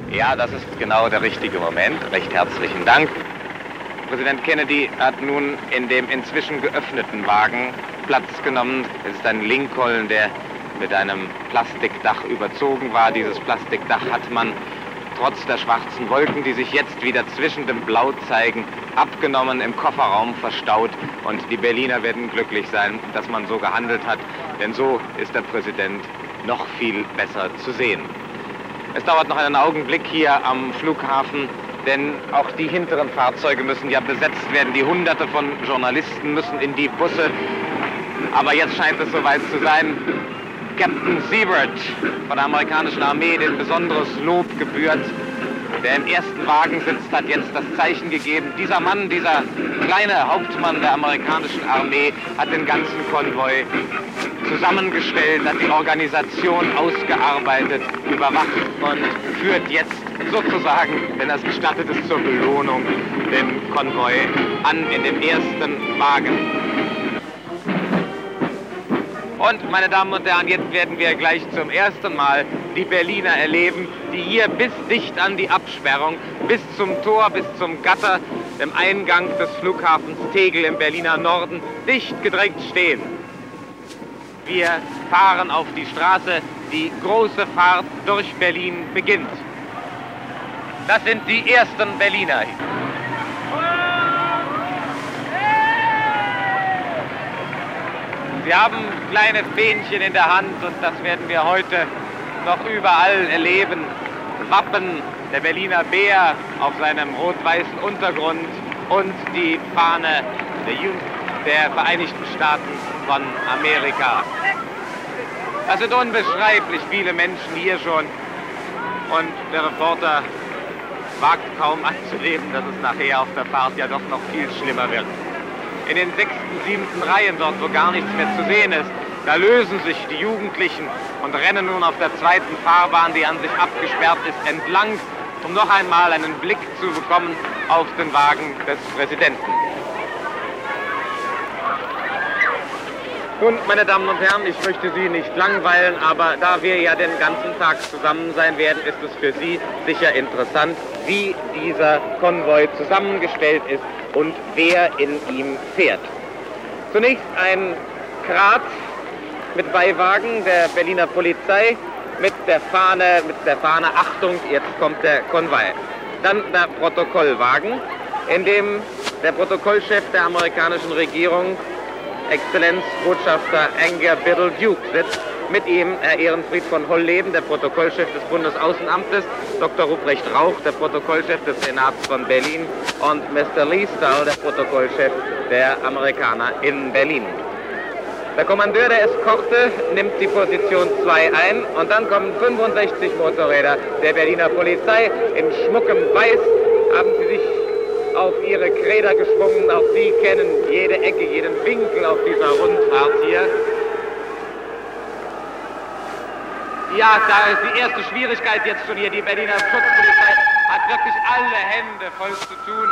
Ja, das ist genau der richtige Moment. Recht herzlichen Dank. Präsident Kennedy hat nun in dem inzwischen geöffneten Wagen Platz genommen. Es ist ein Lincoln, der mit einem Plastikdach überzogen war. Dieses Plastikdach hat man trotz der schwarzen Wolken, die sich jetzt wieder zwischen dem Blau zeigen, abgenommen, im Kofferraum verstaut. Und die Berliner werden glücklich sein, dass man so gehandelt hat, denn so ist der Präsident noch viel besser zu sehen. Es dauert noch einen Augenblick hier am Flughafen, denn auch die hinteren Fahrzeuge müssen ja besetzt werden. Die Hunderte von Journalisten müssen in die Busse. Aber jetzt scheint es soweit zu sein. Captain Siebert von der amerikanischen Armee, dem besonderes Lob gebührt, der im ersten Wagen sitzt, hat jetzt das Zeichen gegeben. Dieser Mann, dieser kleine Hauptmann der amerikanischen Armee, hat den ganzen Konvoi zusammengestellt, hat die Organisation ausgearbeitet, überwacht und führt jetzt sozusagen, wenn das gestattet ist, zur Belohnung den Konvoi an in dem ersten Wagen. Und, meine Damen und Herren, jetzt werden wir gleich zum ersten Mal die Berliner erleben, die hier bis dicht an die Absperrung, bis zum Tor, bis zum Gatter, dem Eingang des Flughafens Tegel im Berliner Norden, dicht gedrängt stehen. Wir fahren auf die Straße, die große Fahrt durch Berlin beginnt. Das sind die ersten Berliner. Sie haben kleine Fähnchen in der Hand und das werden wir heute noch überall erleben. Wappen, der Berliner Bär auf seinem rot-weißen Untergrund und die Fahne der Vereinigten Staaten von Amerika. Das sind unbeschreiblich viele Menschen hier schon und der Reporter wagt kaum anzunehmen, dass es nachher auf der Fahrt ja doch noch viel schlimmer wird. In den 6., 7. Reihen, dort wo gar nichts mehr zu sehen ist, da lösen sich die Jugendlichen und rennen nun auf der zweiten Fahrbahn, die an sich abgesperrt ist, entlang, um noch einmal einen Blick zu bekommen auf den Wagen des Präsidenten. Nun, meine Damen und Herren, ich möchte Sie nicht langweilen, aber da wir ja den ganzen Tag zusammen sein werden, ist es für Sie sicher interessant, wie dieser Konvoi zusammengestellt ist und wer in ihm fährt. Zunächst ein Grat mit Beiwagen der Berliner Polizei mit der Fahne Achtung, jetzt kommt der Konvoi. Dann der Protokollwagen, in dem der Protokollchef der amerikanischen Regierung, Exzellenz Botschafter Anger Biddle Duke, sitzt. Mit ihm Herr Ehrenfried von Holleben, der Protokollchef des Bundesaußenamtes, Dr. Ruprecht Rauch, der Protokollchef des Senats von Berlin und Mr. Lee Stahl, der Protokollchef der Amerikaner in Berlin. Der Kommandeur der Eskorte nimmt die Position 2 ein und dann kommen 65 Motorräder der Berliner Polizei in schmuckem Weiß, haben sie sich auf ihre Räder geschwungen. Auch sie kennen jede Ecke, jeden Winkel auf dieser Rundfahrt hier. Ja, da ist die erste Schwierigkeit jetzt schon hier. Die Berliner Schutzpolizei hat wirklich alle Hände voll zu tun,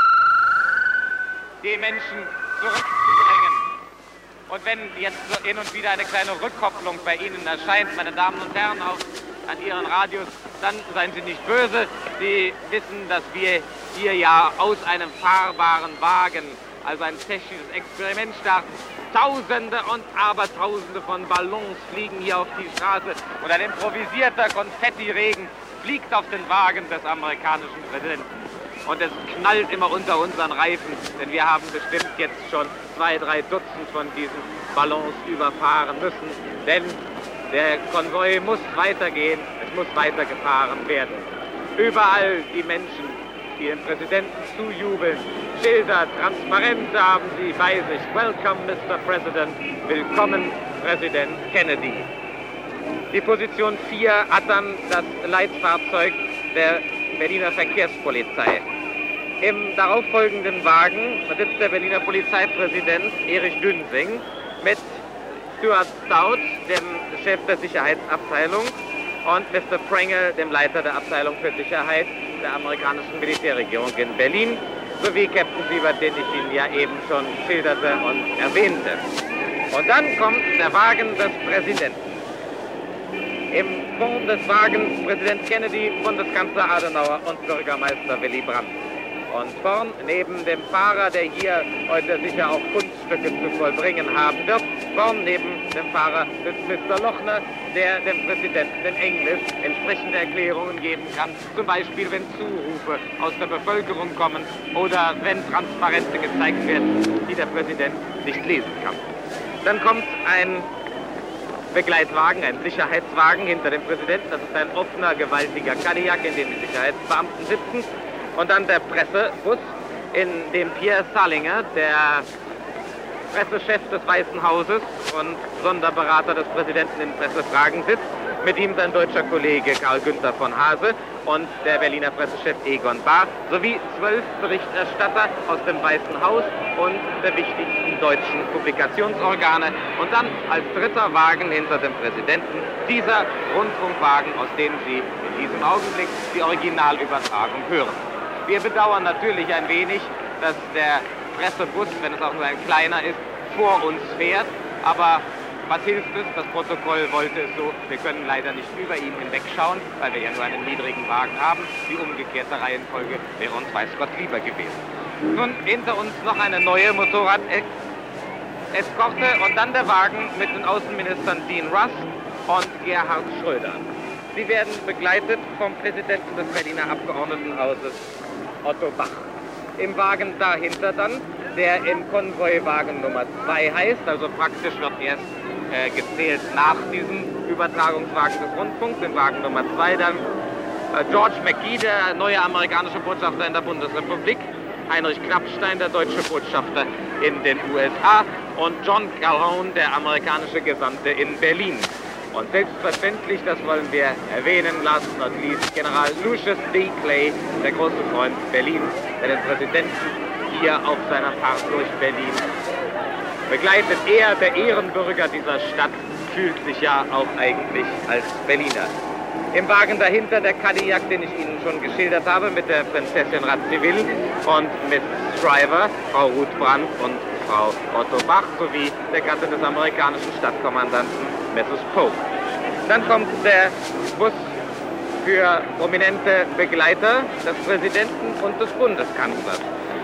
die Menschen zurückzudrängen. Und wenn jetzt so hin und wieder eine kleine Rückkopplung bei Ihnen erscheint, meine Damen und Herren, auch an Ihren Radios, dann seien Sie nicht böse. Sie wissen, dass wir hier ja aus einem fahrbaren Wagen, also ein technisches Experiment starten. Tausende und Abertausende von Ballons fliegen hier auf die Straße und ein improvisierter Konfettiregen fliegt auf den Wagen des amerikanischen Präsidenten. Und es knallt immer unter unseren Reifen, denn wir haben bestimmt jetzt schon 2, 3 Dutzend von diesen Ballons überfahren müssen, denn der Konvoi muss weitergehen, es muss weitergefahren werden. Überall die Menschen, die dem Präsidenten zujubeln, Schilder, Transparente haben sie bei sich. Welcome, Mr. President. Willkommen, Präsident Kennedy. Die Position 4 hat dann das Leitfahrzeug der Berliner Verkehrspolizei. Im darauffolgenden Wagen sitzt der Berliner Polizeipräsident Erich Dünsing mit Stuart Stout, dem Chef der Sicherheitsabteilung, und Mr. Prangel, dem Leiter der Abteilung für Sicherheit der amerikanischen Militärregierung in Berlin, sowie Captain Siebert, den ich Ihnen ja eben schon schilderte und erwähnte. Und dann kommt der Wagen des Präsidenten. Im Balkon des Wagens Präsident Kennedy, Bundeskanzler Adenauer und Bürgermeister Willy Brandt. Und vorn, neben dem Fahrer, der hier heute sicher auch Kunststücke zu vollbringen haben wird, vorn neben dem Fahrer sitzt Mr. Lochner, der dem Präsidenten in Englisch entsprechende Erklärungen geben kann. Zum Beispiel, wenn Zurufe aus der Bevölkerung kommen oder wenn Transparente gezeigt werden, die der Präsident nicht lesen kann. Dann kommt ein Begleitwagen, ein Sicherheitswagen hinter dem Präsidenten. Das ist ein offener, gewaltiger Cadillac, in dem die Sicherheitsbeamten sitzen. Und dann der Pressebus, in dem Pierre Salinger, der Pressechef des Weißen Hauses und Sonderberater des Präsidenten in Pressefragen sitzt. Mit ihm sein deutscher Kollege Karl Günther von Hase und der Berliner Pressechef Egon Bahr sowie 12 Berichterstatter aus dem Weißen Haus und der wichtigsten deutschen Publikationsorgane. Und dann als dritter Wagen hinter dem Präsidenten dieser Rundfunkwagen, aus dem Sie in diesem Augenblick die Originalübertragung hören. Wir bedauern natürlich ein wenig, dass der Pressebus, wenn es auch nur ein kleiner ist, vor uns fährt. Aber was hilft es? Das Protokoll wollte es so. Wir können leider nicht über ihn hinwegschauen, weil wir ja nur einen niedrigen Wagen haben. Die umgekehrte Reihenfolge wäre uns weiß Gott lieber gewesen. Nun hinter uns noch eine neue Motorrad-Eskorte und dann der Wagen mit den Außenministern Dean Rusk und Gerhard Schröder. Sie werden begleitet vom Präsidenten des Berliner Abgeordnetenhauses, Otto Bach. Im Wagen dahinter dann, der im Konvoi-Wagen Nummer 2 heißt, also praktisch wird erst gezählt nach diesem Übertragungswagen des Rundfunks, im Wagen Nummer 2 dann George McGee, der neue amerikanische Botschafter in der Bundesrepublik, Heinrich Knappstein, der deutsche Botschafter in den USA und John Calhoun, der amerikanische Gesandte in Berlin. Und selbstverständlich, das wollen wir erwähnen, last not least, General Lucius D. Clay, der große Freund Berlins, der den Präsidenten hier auf seiner Fahrt durch Berlin begleitet. Er, der Ehrenbürger dieser Stadt, fühlt sich ja auch eigentlich als Berliner. Im Wagen dahinter der Cadillac, den ich Ihnen schon geschildert habe, mit der Prinzessin Radziwill und Miss Shriver, Frau Ruth Brandt und Frau Otto Bach, sowie der Gatte des amerikanischen Stadtkommandanten, Mrs. Pope. Dann kommt der Bus für prominente Begleiter des Präsidenten und des Bundeskanzlers.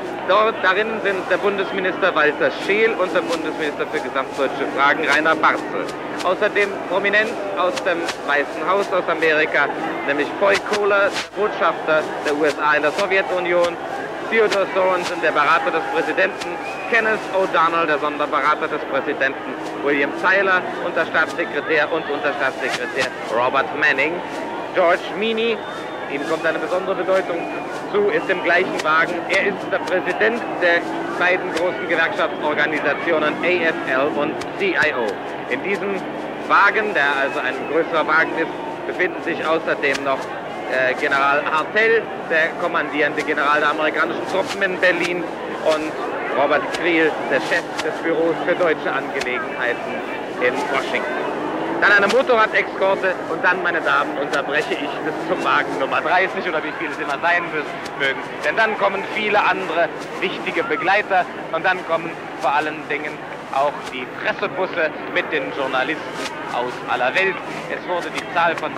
Darin sind der Bundesminister Walter Scheel und der Bundesminister für gesamtdeutsche Fragen Rainer Barzel. Außerdem Prominenz aus dem Weißen Haus aus Amerika, nämlich Foy Kohler, Botschafter der USA in der Sowjetunion, Theodore Sorensen, der Berater des Präsidenten, Kenneth O'Donnell, der Sonderberater des Präsidenten, William Tyler, Unterstaatssekretär und Unterstaatssekretär Robert Manning, George Meany, ihm kommt eine besondere Bedeutung zu, ist im gleichen Wagen. Er ist der Präsident der beiden großen Gewerkschaftsorganisationen AFL und CIO. In diesem Wagen, der also ein größerer Wagen ist, befinden sich außerdem noch General Hartel, der kommandierende General der amerikanischen Truppen in Berlin, und Robert Creel, der Chef des Büros für deutsche Angelegenheiten in Washington. Dann eine Motorrad-Eskorte und dann, meine Damen, unterbreche ich bis zum Wagen Nummer 30 oder wie viel es immer sein mögen. Denn dann kommen viele andere wichtige Begleiter und dann kommen vor allen Dingen auch die Pressebusse mit den Journalisten aus aller Welt. Es wurde die Zahl von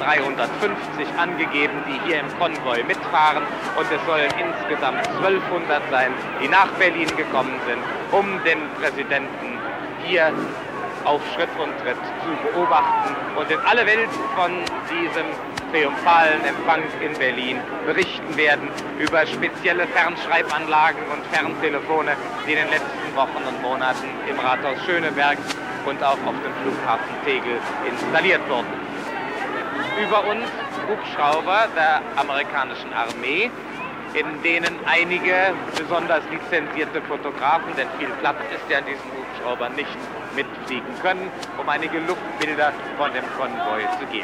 350 angegeben, die hier im Konvoi mitfahren, und es sollen insgesamt 1200 sein, die nach Berlin gekommen sind, um den Präsidenten hier auf Schritt und Tritt zu beobachten und in alle Welt von diesem triumphalen Empfang in Berlin berichten werden über spezielle Fernschreibanlagen und Ferntelefone, die in den letzten Wochen und Monaten im Rathaus Schöneberg und auch auf dem Flughafen Tegel installiert wurden. Über uns Hubschrauber der amerikanischen Armee, in denen einige besonders lizenzierte Fotografen, denn viel Platz ist ja an diesen Hubschraubern nicht, mitfliegen können, um einige Luftbilder von dem Konvoi zu geben.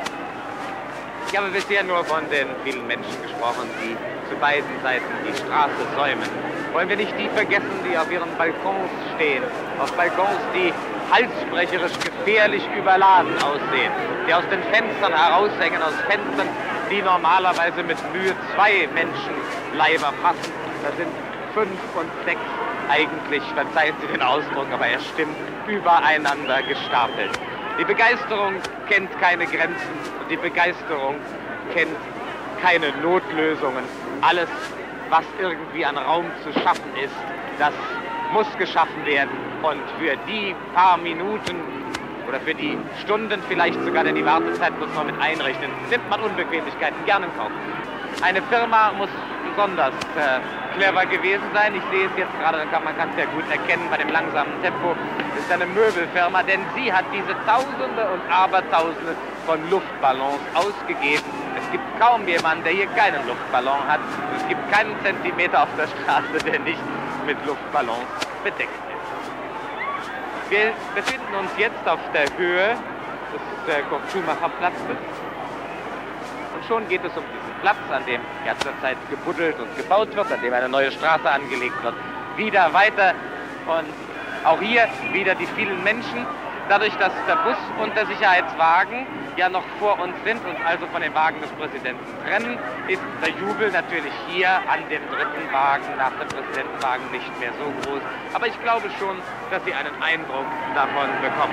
Ich habe bisher nur von den vielen Menschen gesprochen, die zu beiden Seiten die Straße säumen. Wollen wir nicht die vergessen, die auf ihren Balkons stehen, auf Balkons, die halsbrecherisch gefährlich überladen aussehen, die aus den Fenstern heraushängen, aus Fenstern, die normalerweise mit Mühe 2 Menschenleiber passen. Das sind 5 und 6 eigentlich, verzeihen Sie den Ausdruck, aber er stimmt, übereinander gestapelt. Die Begeisterung kennt keine Grenzen und die Begeisterung kennt keine Notlösungen. Alles, was irgendwie an Raum zu schaffen ist, das muss geschaffen werden. Und für die paar Minuten oder für die Stunden vielleicht sogar, denn die Wartezeit muss man mit einrechnen, nimmt man Unbequemlichkeiten gerne in Kauf. Eine Firma muss besonders clever gewesen sein. Ich sehe es jetzt gerade, man kann es ja gut erkennen bei dem langsamen Tempo. Das ist eine Möbelfirma, denn sie hat diese Tausende und Abertausende von Luftballons ausgegeben. Es gibt kaum jemanden, der hier keinen Luftballon hat. Es gibt keinen Zentimeter auf der Straße, der nicht mit Luftballons bedeckt ist. Wir befinden uns jetzt auf der Höhe des Kurt-Schumacher-Platzes. Und schon geht es um diesen Platz, an dem ja zurzeit gebuddelt und gebaut wird, an dem eine neue Straße angelegt wird, wieder weiter. Und auch hier wieder die vielen Menschen. Dadurch, dass der Bus und der Sicherheitswagen ja noch vor uns sind und also von den Wagen des Präsidenten trennen, ist der Jubel natürlich hier an dem dritten Wagen nach dem Präsidentenwagen nicht mehr so groß. Aber ich glaube schon, dass Sie einen Eindruck davon bekommen.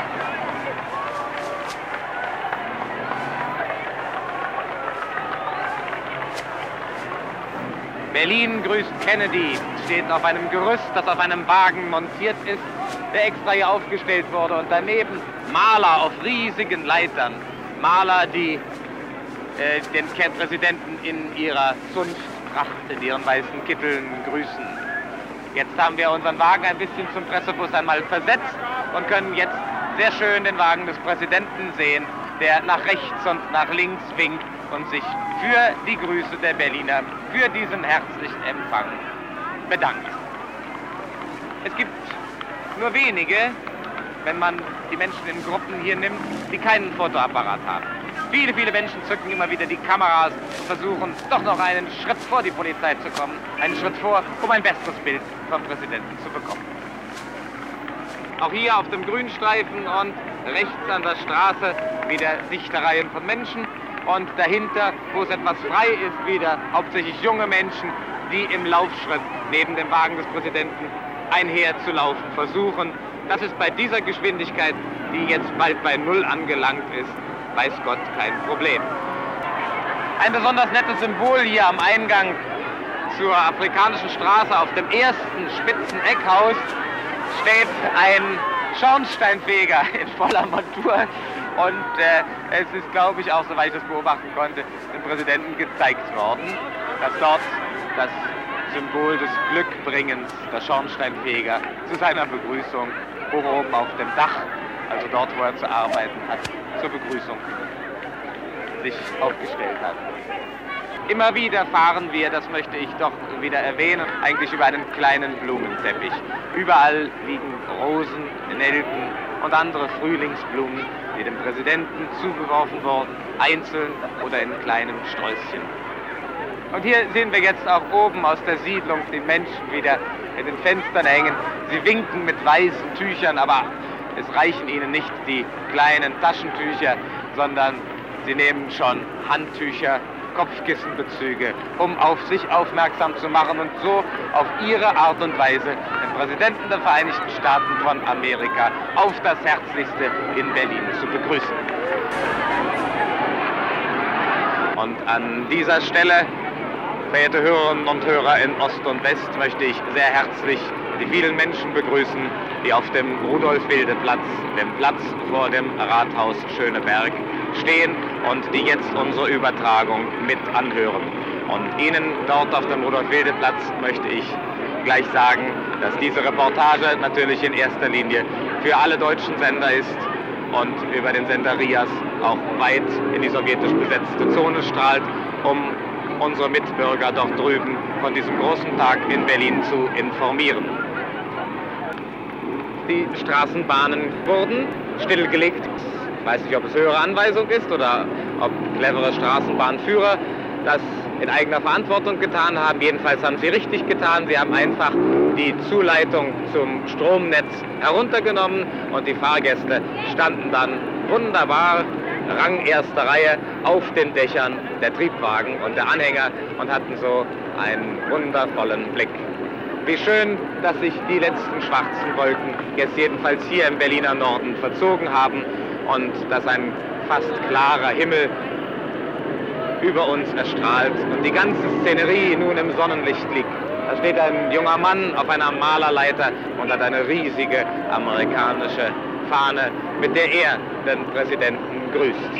Berlin grüßt Kennedy, steht auf einem Gerüst, das auf einem Wagen montiert ist, der extra hier aufgestellt wurde. Und daneben Maler auf riesigen Leitern. Maler, die den Präsidenten in ihrer Zunfttracht, in ihren weißen Kitteln grüßen. Jetzt haben wir unseren Wagen ein bisschen zum Pressebus einmal versetzt und können jetzt sehr schön den Wagen des Präsidenten sehen, der nach rechts und nach links winkt und sich für die Grüße der Berliner, für diesen herzlichen Empfang bedankt. Es gibt nur wenige, wenn man die Menschen in Gruppen hier nimmt, die keinen Fotoapparat haben. Viele, viele Menschen zücken immer wieder die Kameras und versuchen doch noch einen Schritt vor die Polizei zu kommen, einen Schritt vor, um ein besseres Bild vom Präsidenten zu bekommen. Auch hier auf dem Grünstreifen und rechts an der Straße wieder dichte Reihen von Menschen. Und dahinter, wo es etwas frei ist, wieder hauptsächlich junge Menschen, die im Laufschritt neben dem Wagen des Präsidenten einherzulaufen versuchen. Das ist bei dieser Geschwindigkeit, die jetzt bald bei 0 angelangt ist, weiß Gott, kein Problem. Ein besonders nettes Symbol hier am Eingang zur Afrikanischen Straße auf dem ersten spitzen Eckhaus steht ein Schornsteinfeger in voller Montur. Und es ist, glaube ich, auch, soweit ich das beobachten konnte, dem Präsidenten gezeigt worden, dass dort das Symbol des Glückbringens, der Schornsteinfeger, zu seiner Begrüßung hoch oben auf dem Dach, also dort, wo er zu arbeiten hat, zur Begrüßung sich aufgestellt hat. Immer wieder fahren wir, das möchte ich doch wieder erwähnen, eigentlich über einen kleinen Blumenteppich. Überall liegen Rosen, Nelken und andere Frühlingsblumen, die dem Präsidenten zugeworfen wurden, einzeln oder in kleinen Sträußchen. Und hier sehen wir jetzt auch oben aus der Siedlung die Menschen wieder in den Fenstern hängen. Sie winken mit weißen Tüchern, aber es reichen ihnen nicht die kleinen Taschentücher, sondern sie nehmen schon Handtücher, Kopfkissenbezüge, um auf sich aufmerksam zu machen und so auf ihre Art und Weise den Präsidenten der Vereinigten Staaten von Amerika auf das Herzlichste in Berlin zu begrüßen. Und an dieser Stelle, verehrte Hörerinnen und Hörer in Ost und West, möchte ich sehr herzlich die vielen Menschen begrüßen, die auf dem Rudolf-Wilde-Platz, dem Platz vor dem Rathaus Schöneberg, stehen und die jetzt unsere Übertragung mit anhören. Und Ihnen dort auf dem Rudolf-Wilde-Platz möchte ich gleich sagen, dass diese Reportage natürlich in erster Linie für alle deutschen Sender ist und über den Sender RIAS auch weit in die sowjetisch besetzte Zone strahlt, um unsere Mitbürger dort drüben von diesem großen Tag in Berlin zu informieren. Die Straßenbahnen wurden stillgelegt. Ich weiß nicht, ob es höhere Anweisung ist oder ob clevere Straßenbahnführer das in eigener Verantwortung getan haben. Jedenfalls haben sie richtig getan. Sie haben einfach die Zuleitung zum Stromnetz heruntergenommen und die Fahrgäste standen dann wunderbar Rang erster Reihe auf den Dächern der Triebwagen und der Anhänger und hatten so einen wundervollen Blick Wie schön, dass sich die letzten schwarzen Wolken jetzt jedenfalls hier im Berliner Norden verzogen haben und dass ein fast klarer Himmel über uns erstrahlt und die ganze Szenerie nun im Sonnenlicht liegt. Da steht ein junger Mann auf einer Malerleiter und hat eine riesige amerikanische Fahne, mit der er den Präsidenten grüßt.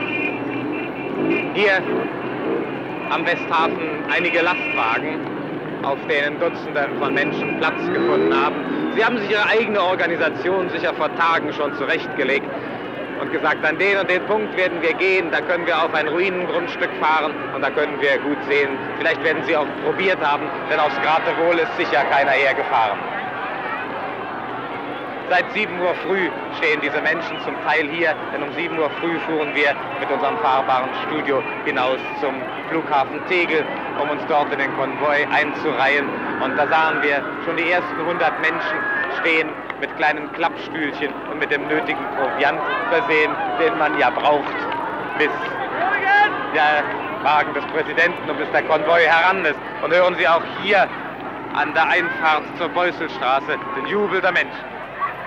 Hier am Westhafen einige Lastwagen, auf denen Dutzende von Menschen Platz gefunden haben. Sie haben sich ihre eigene Organisation sicher vor Tagen schon zurechtgelegt und gesagt, an den und den Punkt werden wir gehen, da können wir auf ein Ruinengrundstück fahren und da können wir gut sehen. Vielleicht werden sie auch probiert haben, denn aufs Geratewohl ist sicher keiner hergefahren. Seit 7 Uhr früh stehen diese Menschen zum Teil hier, denn um 7 Uhr früh fuhren wir mit unserem fahrbaren Studio hinaus zum Flughafen Tegel, um uns dort in den Konvoi einzureihen. Und da sahen wir schon die ersten 100 Menschen stehen mit kleinen Klappstühlchen und mit dem nötigen Proviant versehen, den man ja braucht, bis der Wagen des Präsidenten und bis der Konvoi heran ist. Und hören Sie auch hier an der Einfahrt zur Beusselstraße den Jubel der Menschen.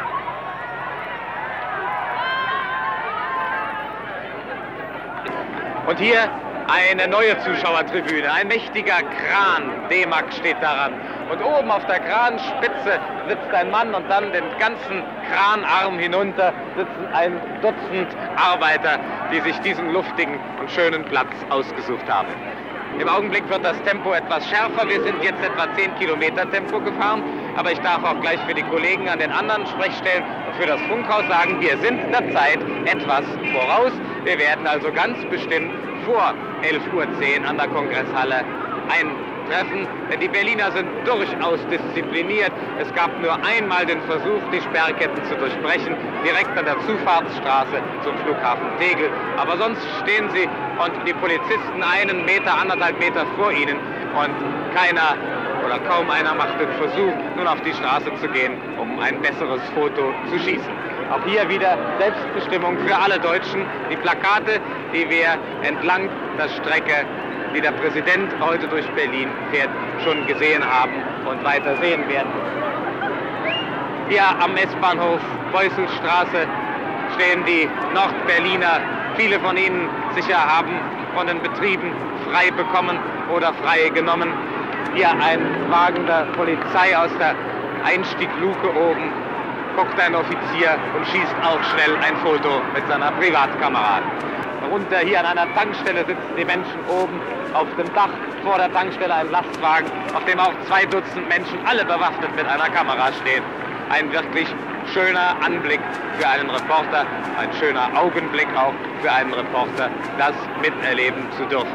Und hier eine neue Zuschauertribüne, ein mächtiger Kran, D-Mark steht daran. Und oben auf der Kranspitze sitzt ein Mann und dann den ganzen Kranarm hinunter sitzen ein Dutzend Arbeiter, die sich diesen luftigen und schönen Platz ausgesucht haben. Im Augenblick wird das Tempo etwas schärfer. Wir sind jetzt etwa 10 Kilometer Tempo gefahren. Aber ich darf auch gleich für die Kollegen an den anderen Sprechstellen und für das Funkhaus sagen, wir sind der Zeit etwas voraus. Wir werden also ganz bestimmt vor 11:10 Uhr an der Kongresshalle eintreffen. Denn die Berliner sind durchaus diszipliniert. Es gab nur einmal den Versuch, die Sperrketten zu durchbrechen, direkt an der Zufahrtsstraße zum Flughafen Tegel. Aber sonst stehen sie und die Polizisten 1 Meter, 1,5 Meter vor ihnen und keiner oder kaum einer macht den Versuch, nun auf die Straße zu gehen, um ein besseres Foto zu schießen. Auch hier wieder Selbstbestimmung für alle Deutschen. Die Plakate, die wir entlang der Strecke, die der Präsident heute durch Berlin fährt, schon gesehen haben und weiter sehen werden. Hier am S-Bahnhof Beusselstraße stehen die Nordberliner. Viele von ihnen sicher haben von den Betrieben frei bekommen oder frei genommen. Hier ein Wagen der Polizei aus der Einstiegluke oben, guckt ein Offizier und schießt auch schnell ein Foto mit seiner Privatkamera. Darunter hier an einer Tankstelle sitzen die Menschen oben auf dem Dach, vor der Tankstelle ein Lastwagen, auf dem auch 2 Dutzend Menschen, alle bewaffnet mit einer Kamera stehen. Ein wirklich schöner Anblick für einen Reporter, ein schöner Augenblick auch für einen Reporter, das miterleben zu dürfen.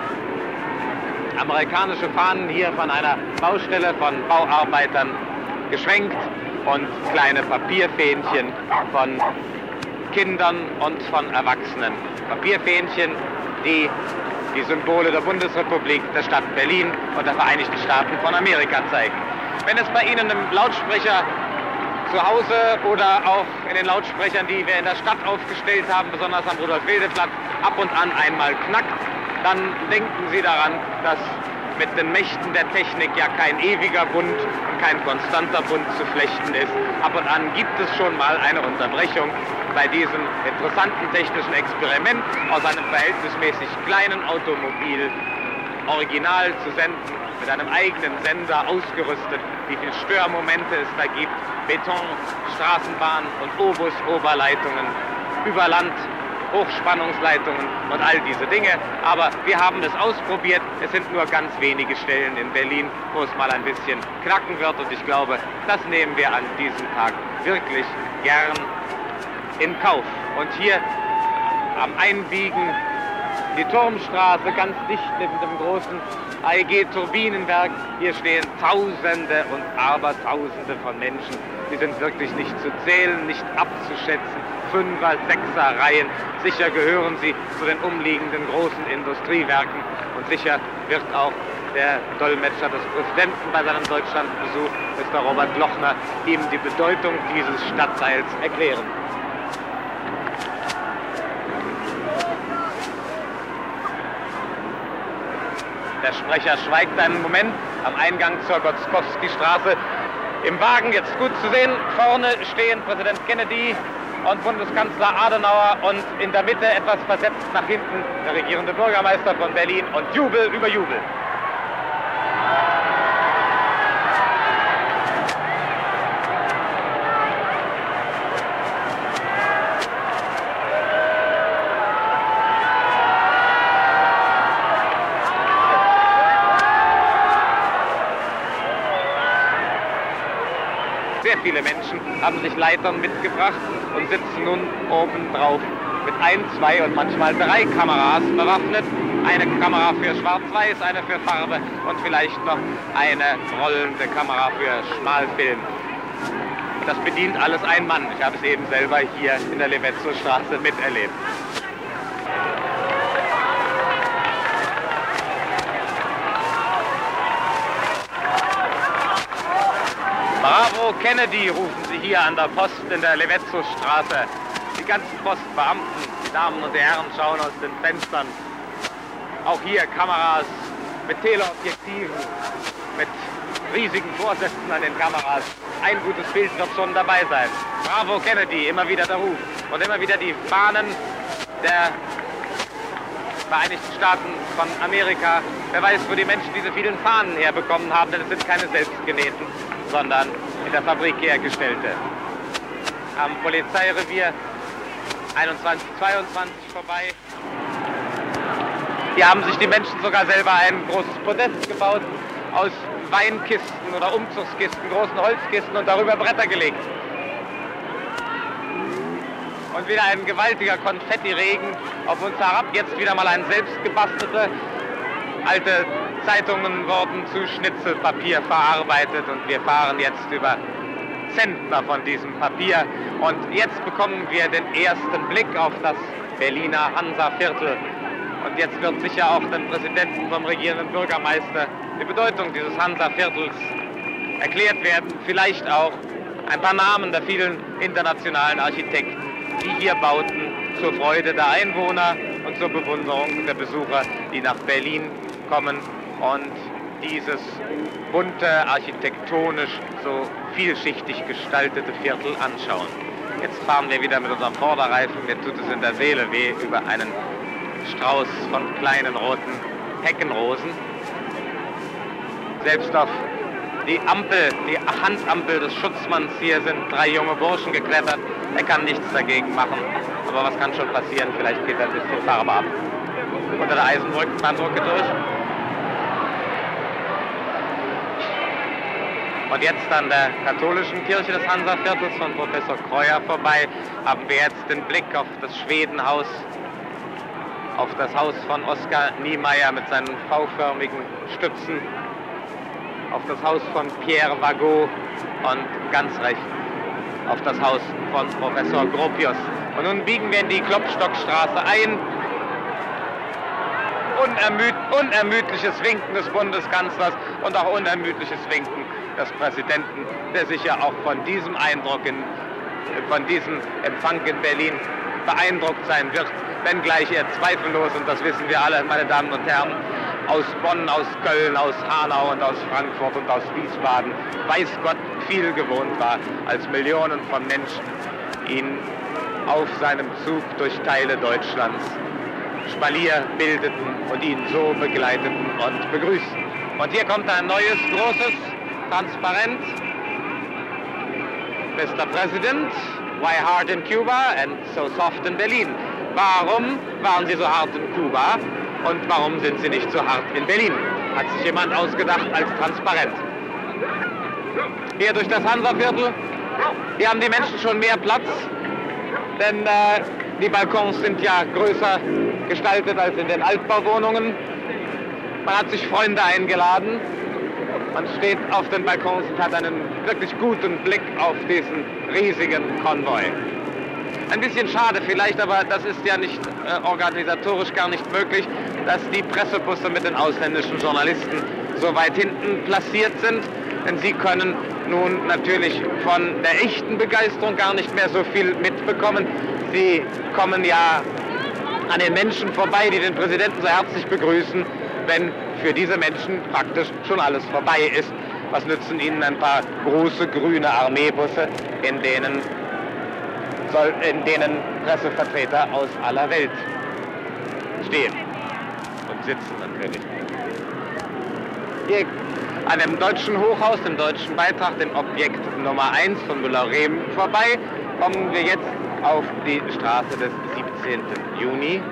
Amerikanische Fahnen hier von einer Baustelle von Bauarbeitern geschwenkt und kleine Papierfähnchen von Kindern und von Erwachsenen. Papierfähnchen, die die Symbole der Bundesrepublik, der Stadt Berlin und der Vereinigten Staaten von Amerika zeigen. Wenn es bei Ihnen im Lautsprecher zu Hause oder auch in den Lautsprechern, die wir in der Stadt aufgestellt haben, besonders am Rudolf-Wilde-Platz, ab und an einmal knackt, dann denken Sie daran, dass mit den Mächten der Technik ja kein ewiger Bund und kein konstanter Bund zu flechten ist. Ab und an gibt es schon mal eine Unterbrechung bei diesem interessanten technischen Experiment, aus einem verhältnismäßig kleinen Automobil original zu senden, mit einem eigenen Sender ausgerüstet, wie viele Störmomente es da gibt, Beton, Straßenbahn und Obus-Oberleitungen über Land, Hochspannungsleitungen und all diese Dinge. Aber wir haben es ausprobiert. Es sind nur ganz wenige Stellen in Berlin, wo es mal ein bisschen knacken wird. Und ich glaube, das nehmen wir an diesem Tag wirklich gern in Kauf. Und hier am Einbiegen die Turmstraße, ganz dicht neben dem großen AEG-Turbinenwerk. Hier stehen Tausende und Abertausende von Menschen. Die sind wirklich nicht zu zählen, nicht abzuschätzen. 5er, 6er Reihen. Sicher gehören sie zu den umliegenden großen Industriewerken. Und sicher wird auch der Dolmetscher des Präsidenten bei seinem Deutschlandbesuch, Mr. Robert Lochner, ihm die Bedeutung dieses Stadtteils erklären. Der Sprecher schweigt einen Moment am Eingang zur Gotzkowski-Straße. Im Wagen jetzt gut zu sehen, vorne stehen Präsident Kennedy und Bundeskanzler Adenauer und in der Mitte etwas versetzt nach hinten der regierende Bürgermeister von Berlin und Jubel über Jubel. Sehr viele Menschen haben sich Leitern mitgebracht und sitzen nun oben drauf mit 1, 2 und manchmal 3 Kameras bewaffnet. Eine Kamera für Schwarz-Weiß, eine für Farbe und vielleicht noch eine rollende Kamera für Schmalfilm. Und das bedient alles ein Mann. Ich habe es eben selber hier in der Levetzow-Straße miterlebt. Bravo Kennedy, rufen sie hier an der Post in der Levetzow-Straße. Die ganzen Postbeamten, die Damen und die Herren, schauen aus den Fenstern. Auch hier Kameras mit Teleobjektiven, mit riesigen Vorsätzen an den Kameras. Ein gutes Bild wird schon dabei sein. Bravo Kennedy, immer wieder der Ruf. Und immer wieder die Fahnen der Vereinigten Staaten von Amerika. Wer weiß, wo die Menschen diese vielen Fahnen herbekommen haben, denn es sind keine selbstgenähten, sondern in der Fabrik hergestellte. Am Polizeirevier 21, 22 vorbei. Hier haben sich die Menschen sogar selber ein großes Podest gebaut aus Weinkisten oder Umzugskisten, großen Holzkisten und darüber Bretter gelegt. Und wieder ein gewaltiger Konfettiregen auf uns herab. Jetzt wieder mal ein selbstgebastelte. Alte Zeitungen wurden zu Schnitzelpapier verarbeitet und wir fahren jetzt über Zentner von diesem Papier. Und jetzt bekommen wir den ersten Blick auf das Berliner Hansa-Viertel. Und jetzt wird sicher auch dem Präsidenten, vom regierenden Bürgermeister, die Bedeutung dieses Hansa-Viertels erklärt werden. Vielleicht auch ein paar Namen der vielen internationalen Architekten, die hier bauten, zur Freude der Einwohner und zur Bewunderung der Besucher, die nach Berlin kommen und dieses bunte, architektonisch so vielschichtig gestaltete Viertel anschauen. Jetzt fahren wir wieder mit unserem Vorderreifen, mir tut es in der Seele weh, über einen Strauß von kleinen roten Heckenrosen. Selbst auf die Ampel, die Handampel des Schutzmanns hier sind 3 junge Burschen geklettert. Er kann nichts dagegen machen. Aber was kann schon passieren? Vielleicht geht ein bisschen Farbe ab. Unter der Eisenbahnbrücke durch. Und jetzt an der katholischen Kirche des Hansa-Viertels von Professor Kreuer vorbei, haben wir jetzt den Blick auf das Schwedenhaus, auf das Haus von Oskar Niemeyer mit seinen V-förmigen Stützen, auf das Haus von Pierre Vagot und ganz rechts auf das Haus von Professor Gropius. Und nun biegen wir in die Klopstockstraße ein. Unermüdliches Winken des Bundeskanzlers und auch unermüdliches Winken des Präsidenten, der sicher auch von diesem Eindruck, von diesem Empfang in Berlin beeindruckt sein wird, wenngleich er zweifellos, und das wissen wir alle, meine Damen und Herren, aus Bonn, aus Köln, aus Hanau und aus Frankfurt und aus Wiesbaden, weiß Gott, viel gewohnt war, als Millionen von Menschen ihn auf seinem Zug durch Teile Deutschlands Spalier bildeten und ihn so begleiteten und begrüßten. Und hier kommt ein neues, großes Transparent. Mr. President, why hard in Cuba and so soft in Berlin? Warum waren Sie so hart in Kuba und warum sind Sie nicht so hart in Berlin? Hat sich jemand ausgedacht als Transparent. Hier durch das Hansa-Viertel, hier haben die Menschen schon mehr Platz, denn die Balkons sind ja größer gestaltet als in den Altbauwohnungen. Man hat sich Freunde eingeladen. Man steht auf den Balkons und hat einen wirklich guten Blick auf diesen riesigen Konvoi. Ein bisschen schade vielleicht, aber das ist ja nicht organisatorisch gar nicht möglich, dass die Pressebusse mit den ausländischen Journalisten so weit hinten platziert sind. Denn sie können nun natürlich von der echten Begeisterung gar nicht mehr so viel mitbekommen. Sie kommen ja an den Menschen vorbei, die den Präsidenten so herzlich begrüßen, wenn für diese Menschen praktisch schon alles vorbei ist. Was nützen ihnen ein paar große grüne Armeebusse, in denen Pressevertreter aus aller Welt stehen und sitzen natürlich. Hier an dem deutschen Hochhaus, dem deutschen Beitrag, dem Objekt Nummer 1 von Müller-Rehm vorbei, kommen wir jetzt auf die Straße des 17. Juni.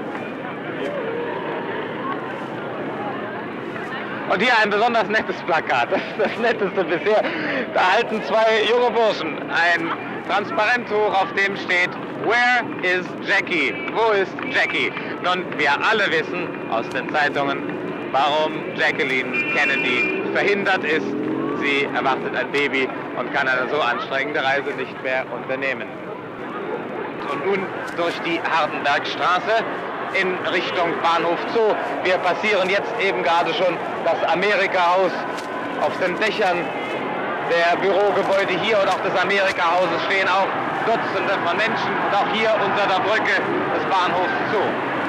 Und hier ein besonders nettes Plakat, das netteste bisher. Da halten zwei junge Burschen ein Transparent hoch, auf dem steht "Where is Jackie?" Wo ist Jackie? Nun, wir alle wissen aus den Zeitungen, warum Jacqueline Kennedy verhindert ist. Sie erwartet ein Baby und kann eine so anstrengende Reise nicht mehr unternehmen. Und nun durch die Hardenbergstraße in Richtung Bahnhof Zoo. Wir passieren jetzt eben gerade schon das Amerika-Haus. Auf den Dächern der Bürogebäude hier und auch des Amerika-Hauses stehen auch Dutzende von Menschen und auch hier unter der Brücke des Bahnhofs Zoo.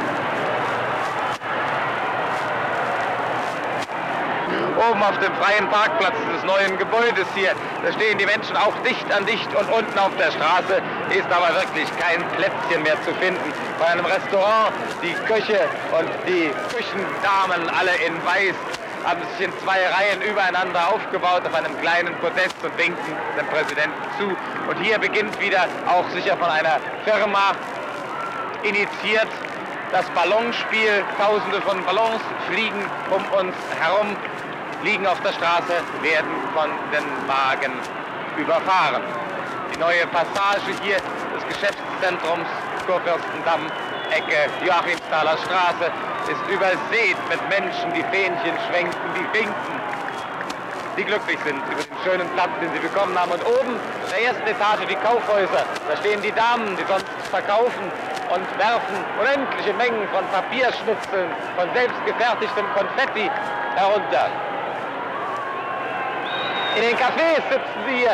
Oben auf dem freien Parkplatz des neuen Gebäudes hier, da stehen die Menschen auch dicht an dicht und unten auf der Straße ist aber wirklich kein Plätzchen mehr zu finden. Bei einem Restaurant, die Köche und die Küchendamen alle in Weiß haben sich in zwei Reihen übereinander aufgebaut auf einem kleinen Podest und winken dem Präsidenten zu. Und hier beginnt wieder, auch sicher von einer Firma initiiert, das Ballonspiel. Tausende von Ballons fliegen um uns herum, liegen auf der Straße, werden von den Wagen überfahren. Die neue Passage hier des Geschäftszentrums Kurfürstendamm, Ecke Joachimsthaler Straße, ist übersät mit Menschen, die Fähnchen schwenken, die winken, die glücklich sind über den schönen Platz, den sie bekommen haben. Und oben in der ersten Etage die Kaufhäuser, da stehen die Damen, die sonst verkaufen und werfen unendliche Mengen von Papierschnitzeln, von selbstgefertigtem Konfetti herunter. In den Cafés sitzen sie hier,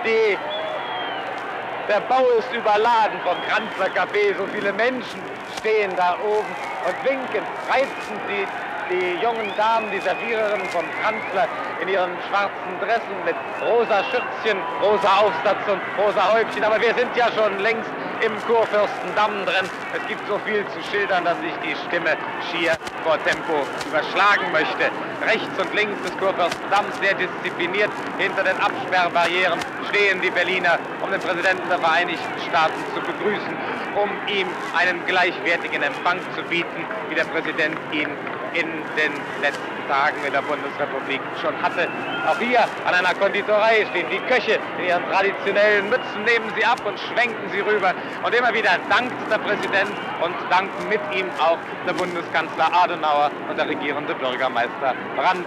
der Bau ist überladen vom Kranzler Café, so viele Menschen stehen da oben und winken, reizen die jungen Damen, die Serviererinnen vom Kanzler in ihren schwarzen Dressen mit rosa Schürzchen, rosa Aufsatz und rosa Häubchen. Aber wir sind ja schon längst im Kurfürstendamm drin. Es gibt so viel zu schildern, dass ich die Stimme schier vor Tempo überschlagen möchte. Rechts und links des Kurfürstendamms, sehr diszipliniert hinter den Absperrbarrieren, stehen die Berliner, um den Präsidenten der Vereinigten Staaten zu begrüßen, um ihm einen gleichwertigen Empfang zu bieten, wie der Präsident ihn in den letzten Tagen in der Bundesrepublik schon hatte. Auch hier an einer Konditorei stehen die Köche in ihren traditionellen Mützen, nehmen sie ab und schwenken sie rüber. Und immer wieder dankt der Präsident und danken mit ihm auch der Bundeskanzler Adenauer und der regierende Bürgermeister Brandt.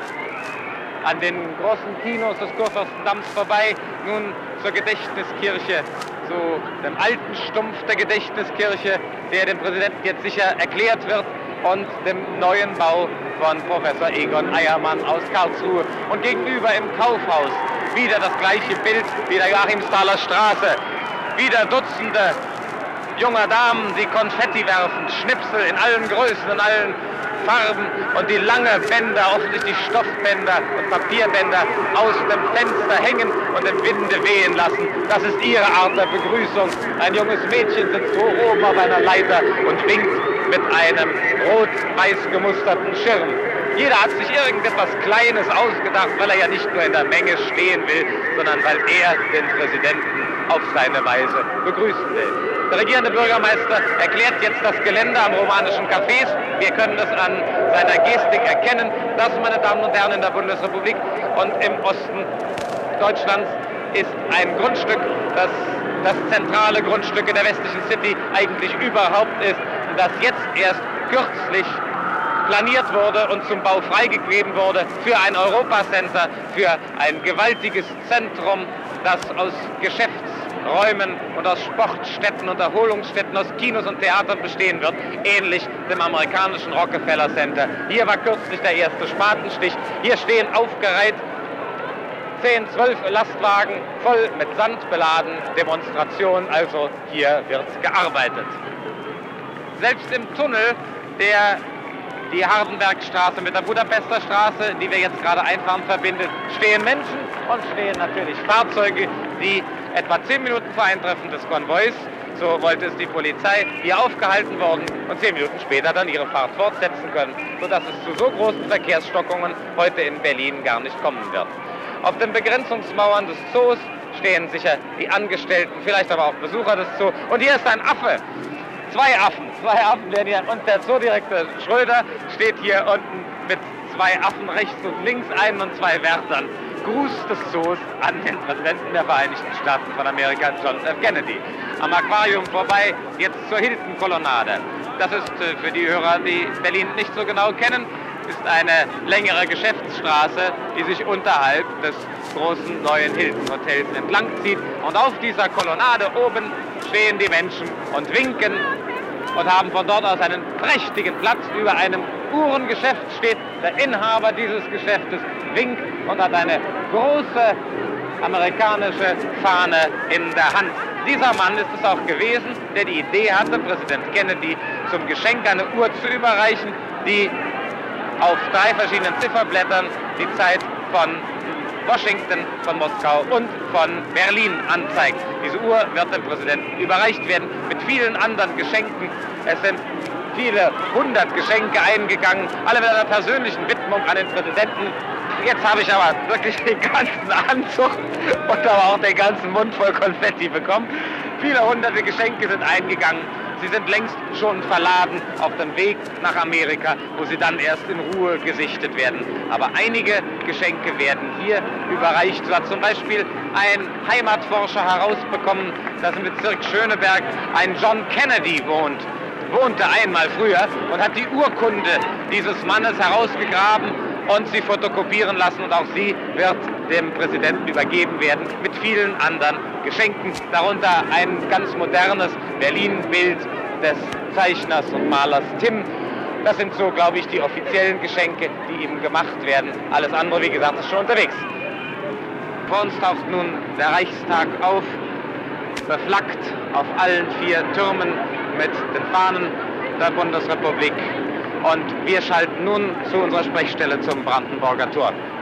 An den großen Kinos des Kurfürstendamms vorbei, nun zur Gedächtniskirche, zu dem alten Stumpf der Gedächtniskirche, der dem Präsidenten jetzt sicher erklärt wird, und dem neuen Bau von Professor Egon Eiermann aus Karlsruhe. Und gegenüber im Kaufhaus wieder das gleiche Bild wie der Joachimsthaler Straße. Wieder Dutzende junger Damen, die Konfetti werfen, Schnipsel in allen Größen, in allen Farben und die lange Bänder, offensichtlich Stoffbänder und Papierbänder aus dem Fenster hängen und im Winde wehen lassen. Das ist ihre Art der Begrüßung. Ein junges Mädchen sitzt hoch oben auf einer Leiter und winkt mit einem rot-weiß gemusterten Schirm. Jeder hat sich irgendetwas Kleines ausgedacht, weil er ja nicht nur in der Menge stehen will, sondern weil er den Präsidenten auf seine Weise begrüßen will. Der regierende Bürgermeister erklärt jetzt das Gelände am romanischen Cafés. Wir können das an seiner Gestik erkennen. Das, meine Damen und Herren, in der Bundesrepublik und im Osten Deutschlands ist ein Grundstück, das zentrale Grundstück in der westlichen City eigentlich überhaupt ist, das jetzt erst kürzlich planiert wurde und zum Bau freigegeben wurde für ein Europacenter, für ein gewaltiges Zentrum, das aus Geschäftsräumen und aus Sportstätten und Erholungsstätten, aus Kinos und Theatern bestehen wird, ähnlich dem amerikanischen Rockefeller Center. Hier war kürzlich der erste Spatenstich. Hier stehen aufgereiht 10, 12 Lastwagen voll mit Sand beladen, Demonstration, also hier wird gearbeitet. Selbst im Tunnel, der die Hardenbergstraße mit der Budapester Straße, die wir jetzt gerade einfahren, verbindet, stehen Menschen und stehen natürlich Fahrzeuge, die etwa 10 Minuten vor Eintreffen des Konvois, so wollte es die Polizei, hier aufgehalten worden und 10 Minuten später dann ihre Fahrt fortsetzen können, sodass es zu so großen Verkehrsstockungen heute in Berlin gar nicht kommen wird. Auf den Begrenzungsmauern des Zoos stehen sicher die Angestellten, vielleicht aber auch Besucher des Zoos. Und hier ist ein Affe. Zwei Affen werden hier. Und der Zoodirektor Schröder steht hier unten mit 2 Affen rechts und links, einen und 2 Wärtern. Gruß des Zoos an den Präsidenten der Vereinigten Staaten von Amerika, John F. Kennedy. Am Aquarium vorbei, jetzt zur Hilton-Kolonnade. Das ist für die Hörer, die Berlin nicht so genau kennen, ist eine längere Geschäftsstraße, die sich unterhalb des großen neuen Hilton-Hotels entlang zieht. Und auf dieser Kolonnade oben stehen die Menschen und winken und haben von dort aus einen prächtigen Platz. Über einem Uhrengeschäft steht der Inhaber dieses Geschäftes, winkt und hat eine große amerikanische Fahne in der Hand. Dieser Mann ist es auch gewesen, der die Idee hatte, Präsident Kennedy zum Geschenk eine Uhr zu überreichen, die auf 3 verschiedenen Zifferblättern die Zeit von Washington, von Moskau und von Berlin anzeigt. Diese Uhr wird dem Präsidenten überreicht werden mit vielen anderen Geschenken. Es sind viele 100 Geschenke eingegangen, alle mit einer persönlichen Widmung an den Präsidenten. Jetzt habe ich aber wirklich den ganzen Anzug und aber auch den ganzen Mund voll Konfetti bekommen. Viele hunderte Geschenke sind eingegangen. Sie sind längst schon verladen auf dem Weg nach Amerika, wo sie dann erst in Ruhe gesichtet werden. Aber einige Geschenke werden hier überreicht. So hat zum Beispiel ein Heimatforscher herausbekommen, dass im Bezirk Schöneberg ein John Kennedy wohnte einmal früher und hat die Urkunde dieses Mannes herausgegraben und sie fotokopieren lassen. Und auch sie wird dem Präsidenten übergeben werden mit vielen anderen Geschenken, darunter ein ganz modernes Berlin-Bild des Zeichners und Malers Tim. Das sind so, glaube ich, die offiziellen Geschenke, die ihm gemacht werden. Alles andere, wie gesagt, ist schon unterwegs. Vor uns taucht nun der Reichstag auf, beflaggt auf allen 4 Türmen mit den Fahnen der Bundesrepublik. Und wir schalten nun zu unserer Sprechstelle zum Brandenburger Tor.